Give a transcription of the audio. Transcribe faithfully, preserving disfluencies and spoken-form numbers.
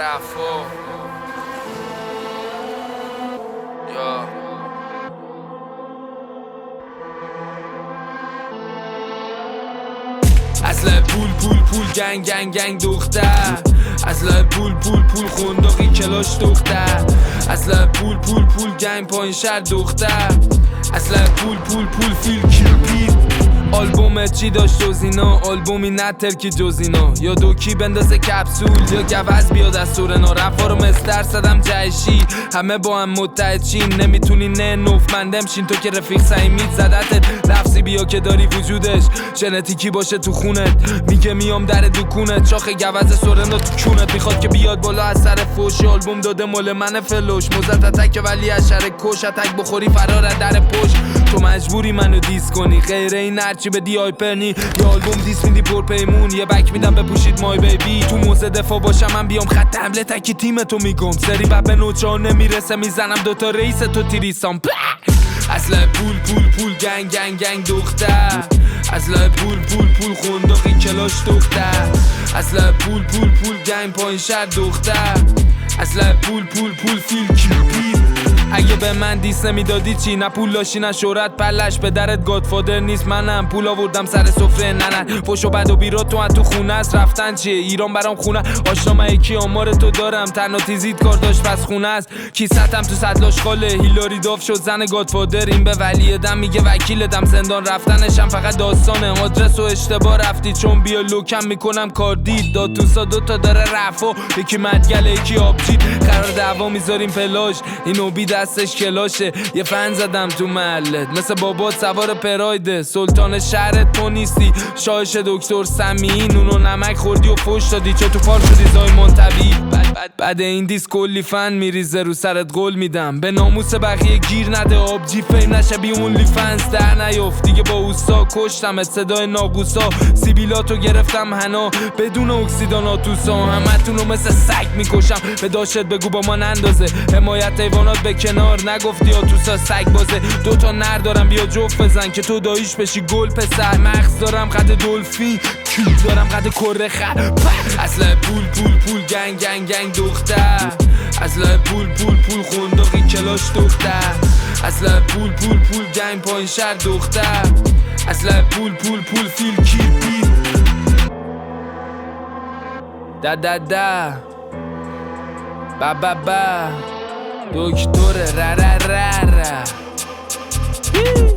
رفا یا اصلا پول پول پول گنگ گنگ گنگ دختر، اصلا پول پول پول خونداقی کلاش دختر، اصلا پول پول پول گنگ پایین شهر دختر، اصلا پول پول پول فیل کیلپید. آلبومت چی داشت جز اینا؟ آلبومی نه ترکی جز اینا. یا دوکی بندازه کپسول یا گوز بیاد از سورنا. رفا رو مستر صدم جهشی همه با هم متحد چین. نمیتونی نه نوفمندم شین تو که رفیق سعیمید زدتت. لفظی بیا که داری وجودش ژنتیکی باشه تو خونت. میگه میام در دکونت چاخ گوز سورنا تو کونت. میخواد که بیاد بالا از سر فوش. آلبوم داده مال من فلوش. موزت اتک ولی از شر کش اتک بخوری فرار در پشت. تو مجبوری منو دیس کنی غیر این هرچی بدی آیپرنی. یا آلبوم دیس میدی پر پیمون یه بک میدم بپوشید مای بیبی. تو موزه دفاع باشم من بیام خط حمله تکی تیم تو میگم. سری بب به نوچا نمیرسه میزنم دوتا رئیس تو تیریسام. اصلا پول پول پول گنگ گنگ گنگ دختر، اصلا پول پول پول خونداقی کلاش دختر، اصلا پول پول پول گنگ پایین شهر دختر، اصلا پول پول پول فیل کیلپید. اگه به من دیس نمیدادی چی؟ نه پول داشتی نه شهرت پلش به درت گادفادر نیست. منم پول آوردم سر سفره نه نه پشت و بد و بیرا تو تو خونه است. رفتن چیه ایران برام خونه آشنا من یکی آمار تو دارم. تنها تیزید کار داشت پس خونه است. کیستم تو صدلاش خاله هیلاری داف شد زن گادفادر. این به ولی دم میگه وکیل دم زندان رفتنشم فقط داستانه. آدرس و اشتباه رفتی چون بیا لوکم میکنم کار دید. داد توسا دوتا داره رفا یکی مدگله یکی آبجید. قرار دعوا میذاریم پلاش اینو بی دستش کلاشه. یه فن زدم تو محلت مثل بابات سوار پرایده. سلطان شهرت تو نیستی شاهش دکتر سمی. نونو نمک خوردی و فوش دادی چه تو پار شدی زایمان طبیعی. بعد این دیس کلی فن میریزه رو سرت قول میدم. به ناموس بقیه گیر نده آبجی فیم نشه بی اونلی فنز در نیفت. دیگه با اوستا کشتم صدای ناگوسا. سیبیلاتو گرفتم هنا بدون اکسیداناتوسا. همتونو مثل سگ میکشم به داشت بگو با من اندازه. حمایت حیوانات به کنار نگفتی آتوسا سگ بازه. دوتا نر دارم بیا جفت بزن که تو داییش بشی گل پسر. مغز دارم قد دلفین کیل دارم قد کره خر. اصلا پول پول پول گنگ گنگ گنگ دختر، اصلا پول پول پول خونداقی کلاش دختر، اصلا پول پول پول گنگ پایین شهر دختر، اصلا پول پول پول فیل کیلپید. دا دا دا با با با دکتر را را را را